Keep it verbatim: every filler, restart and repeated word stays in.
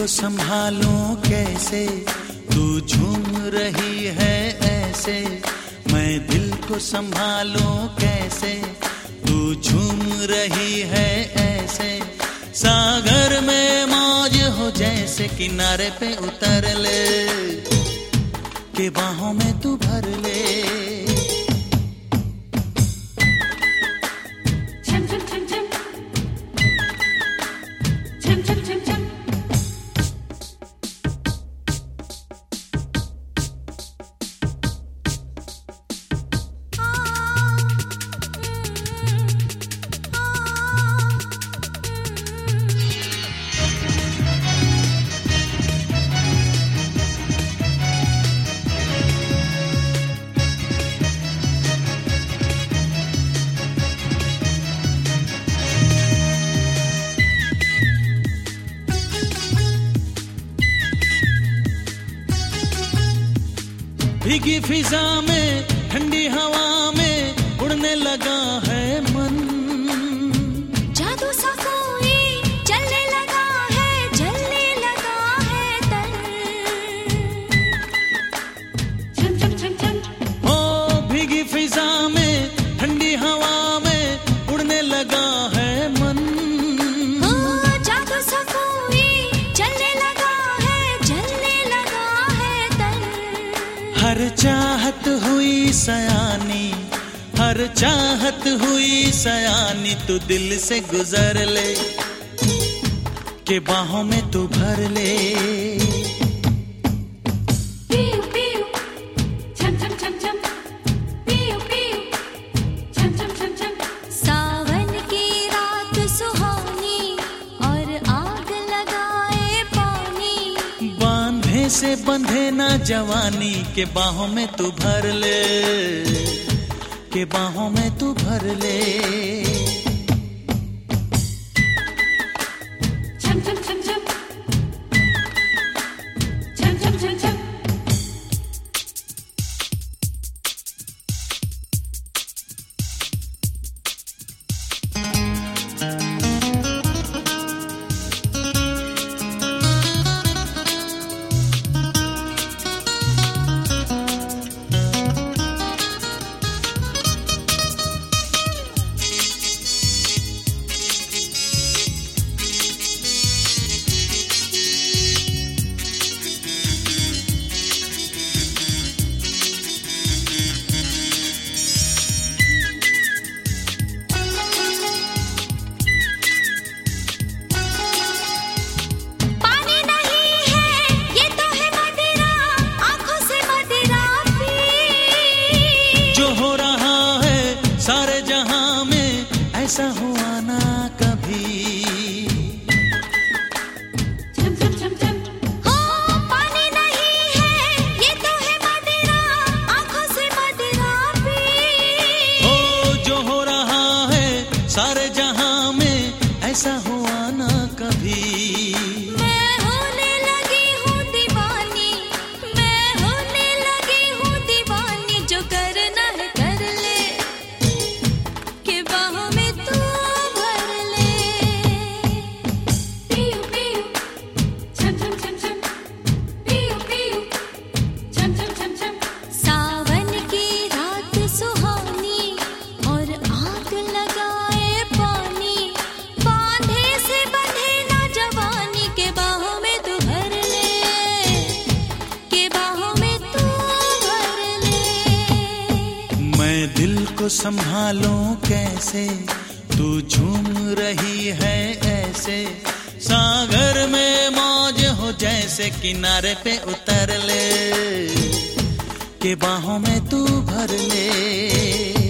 को संभालूं कैसे, तू झूम रही है ऐसे। मैं दिल को संभालूं कैसे, तू झूम रही है ऐसे। सागर में मौज हो जैसे, किनारे पे उतर ले के बाहों में तू भर ले। भीगी फिजा में, ठंडी हवा में उड़ने लगा है मन। जादू सा कोई चलने लगा है, जलने लगा है तन। चम चम चम चम। ओ भीगी फिजा में, ठंडी हवा में उड़ने लगा है मन। ओ जादू सा कोई चलने लगा है, जलने लगा है तन। हर चाहत हुई सयानी, हर चाहत हुई सयानी, तू दिल से गुजर ले के बाहों में तू भर ले। पियो पियो छम छम छम छम, पियो पियो छम छम छम छम। सावन की रात सुहानी और आग लगाए पानी। बांधे से बंधे ना जवानी, के बाहों में तू भर ले के बाहों में तू भर ले। छम छम छम छम, छम छम छम छम। सारे जहां में ऐसा हुआ ना कभी। छम छम छम छम। हो पानी नहीं है, ये तो है मदिरा, आंखों से मदिरा पी। ओ जो हो रहा है सारे जहां में ऐसा हुआ ना कभी। मैं होने लगी हूँ दीवानी, मैं होने लगी हूँ दीवानी। जो करना है कर ले, के बाहों में तू भर ले। पियो पियो छम छम छम छम, पियो पियो छम छम छम छम। सावन की रात सुहानी और आग लगाए पानी। बांधे से बंधे ना जवानी, के बाहों में तू भर ले, के बाहों में तू भर ले। मैं दिल को संभालूं कैसे, तू झूम रही है ऐसे। सागर में मौज हो जैसे, किनारे पे उतर ले के बाहों में तू भर ले।